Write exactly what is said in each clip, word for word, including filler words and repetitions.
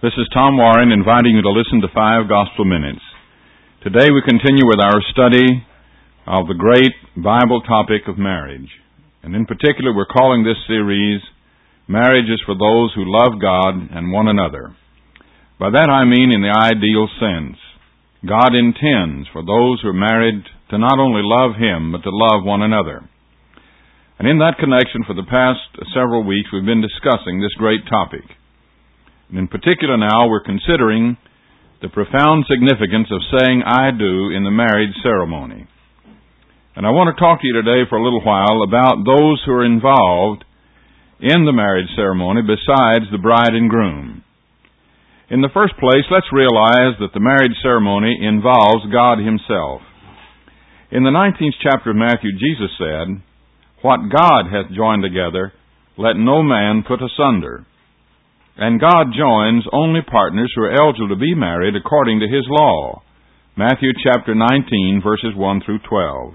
This is Tom Warren inviting you to listen to Five Gospel Minutes. Today we continue with our study of the great Bible topic of marriage. And in particular, we're calling this series, Marriages for Those Who Love God and One Another. By that I mean in the ideal sense. God intends for those who are married to not only love Him, but to love one another. And in that connection, for the past several weeks, we've been discussing this great topic. In particular now, we're considering the profound significance of saying I do in the marriage ceremony. And I want to talk to you today for a little while about those who are involved in the marriage ceremony besides the bride and groom. In the first place, let's realize that the marriage ceremony involves God Himself. In the nineteenth chapter of Matthew, Jesus said, "What God hath joined together, let no man put asunder." And God joins only partners who are eligible to be married according to His law. Matthew chapter nineteen, verses one through twelve.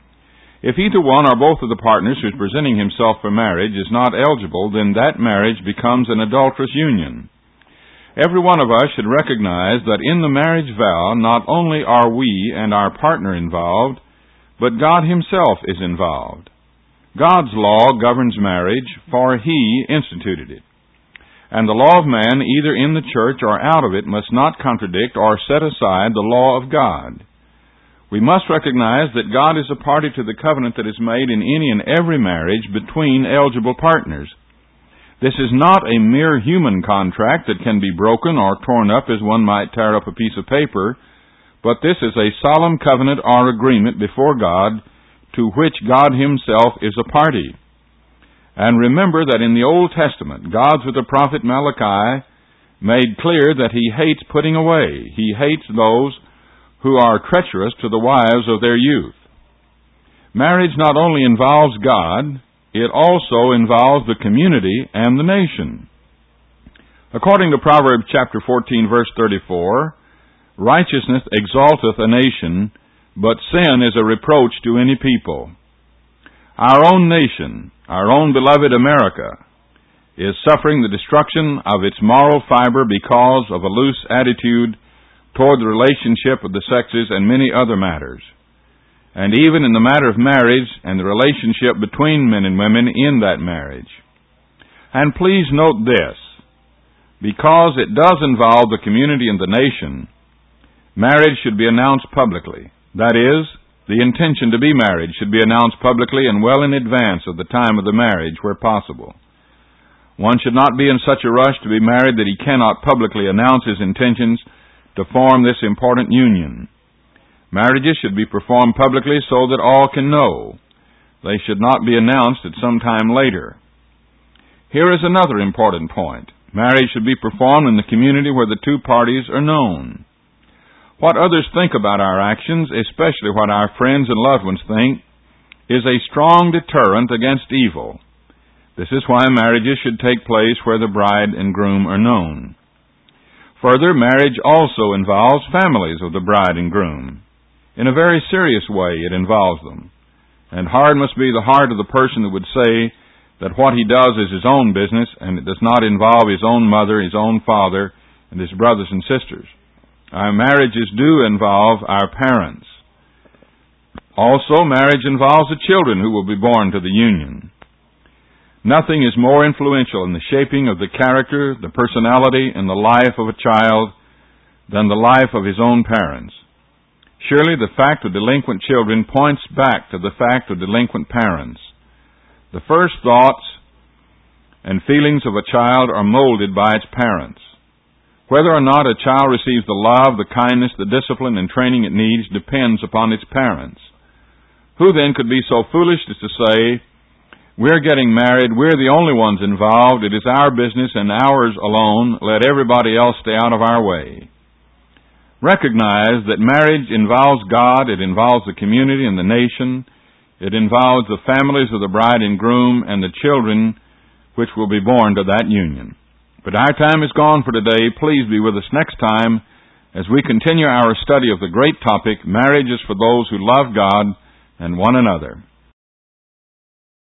If either one or both of the partners who is presenting himself for marriage is not eligible, then that marriage becomes an adulterous union. Every one of us should recognize that in the marriage vow, not only are we and our partner involved, but God Himself is involved. God's law governs marriage, for He instituted it. And the law of man, either in the church or out of it, must not contradict or set aside the law of God. We must recognize that God is a party to the covenant that is made in any and every marriage between eligible partners. This is not a mere human contract that can be broken or torn up as one might tear up a piece of paper, but this is a solemn covenant or agreement before God to which God Himself is a party. And remember that in the Old Testament, God through the prophet Malachi made clear that He hates putting away. He hates those who are treacherous to the wives of their youth. Marriage not only involves God, it also involves the community and the nation. According to Proverbs chapter fourteen, verse thirty-four, righteousness exalteth a nation, but sin is a reproach to any people. Our own nation, our own beloved America, is suffering the destruction of its moral fiber because of a loose attitude toward the relationship of the sexes and many other matters. And even in the matter of marriage and the relationship between men and women in that marriage. And please note this, because it does involve the community and the nation, marriage should be announced publicly. That is, the intention to be married should be announced publicly and well in advance of the time of the marriage where possible. One should not be in such a rush to be married that he cannot publicly announce his intentions to form this important union. Marriages should be performed publicly so that all can know. They should not be announced at some time later. Here is another important point. Marriage should be performed in the community where the two parties are known. What others think about our actions, especially what our friends and loved ones think, is a strong deterrent against evil. This is why marriages should take place where the bride and groom are known. Further, marriage also involves families of the bride and groom. In a very serious way, it involves them. And hard must be the heart of the person that would say that what he does is his own business and it does not involve his own mother, his own father, and his brothers and sisters. Our marriages do involve our parents. Also, marriage involves the children who will be born to the union. Nothing is more influential in the shaping of the character, the personality, and the life of a child than the life of his own parents. Surely the fact of delinquent children points back to the fact of delinquent parents. The first thoughts and feelings of a child are molded by its parents. Whether or not a child receives the love, the kindness, the discipline, and training it needs depends upon its parents. Who then could be so foolish as to say, we're getting married, we're the only ones involved, it is our business and ours alone, let everybody else stay out of our way. Recognize that marriage involves God, it involves the community and the nation, it involves the families of the bride and groom and the children which will be born to that union. But our time is gone for today. Please be with us next time as we continue our study of the great topic, Marriages for Those Who Love God and One Another.